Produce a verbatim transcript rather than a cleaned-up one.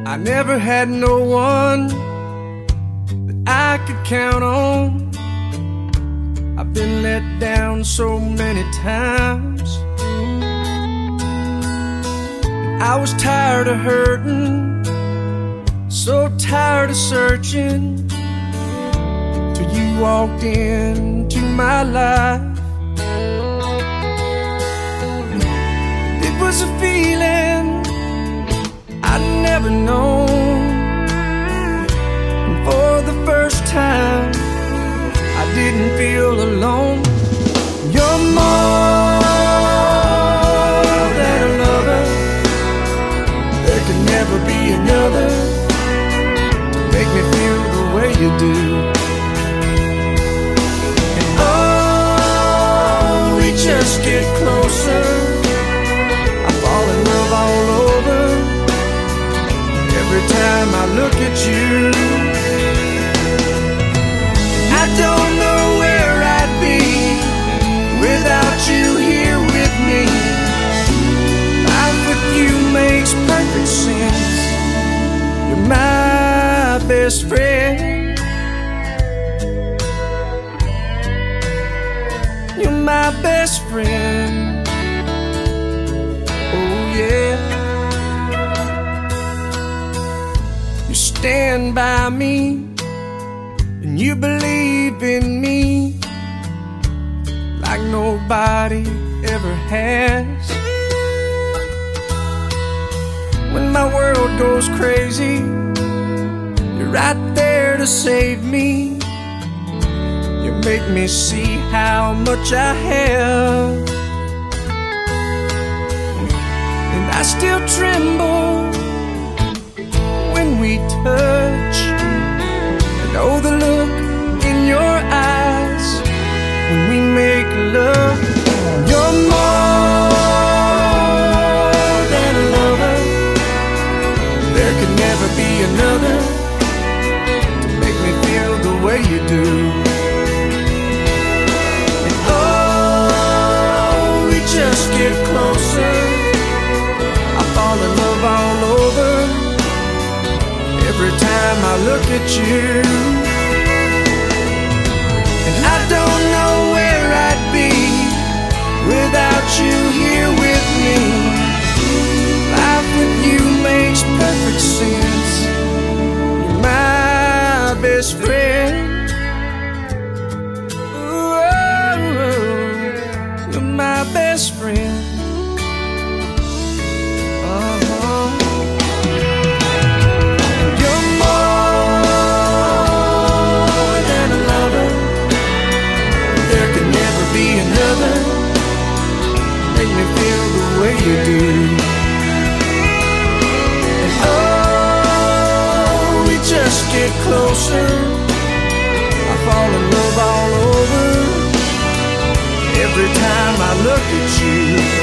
I never had no one that I could count on. I've been let down so many times. I was tired of hurting, so tired of searching, till you walked into my life. It was a feeling I'd never known, and for the first time I didn't feel alone. You're more than a lover. There can never be another to make me feel the way you do. And oh, we just get closer, I fall in love all over every time I look at you. I don't know where I'd be without you here with me. Life with you makes perfect sense. You're my best friend. You're my best friend. Oh yeah. You stand by me and you believe in me like nobody ever has. When my world goes crazy, you're right there to save me. You make me see how much I have, and I still tremble when we touch. I know the look in your eyes when we make love. You're more than a lover. There could never be another to make me feel the way you do. And oh, we just get closer, I fall in love all over every time I look at you. And I don't know where I'd be without you here with me. Life with you makes perfect sense. You're my best friend. Ooh, you're my best friend. Uh-huh. You're more than a lover. There could never be another make me feel the way you do. And oh, we just get closer, I fall in love all over every time I look at you.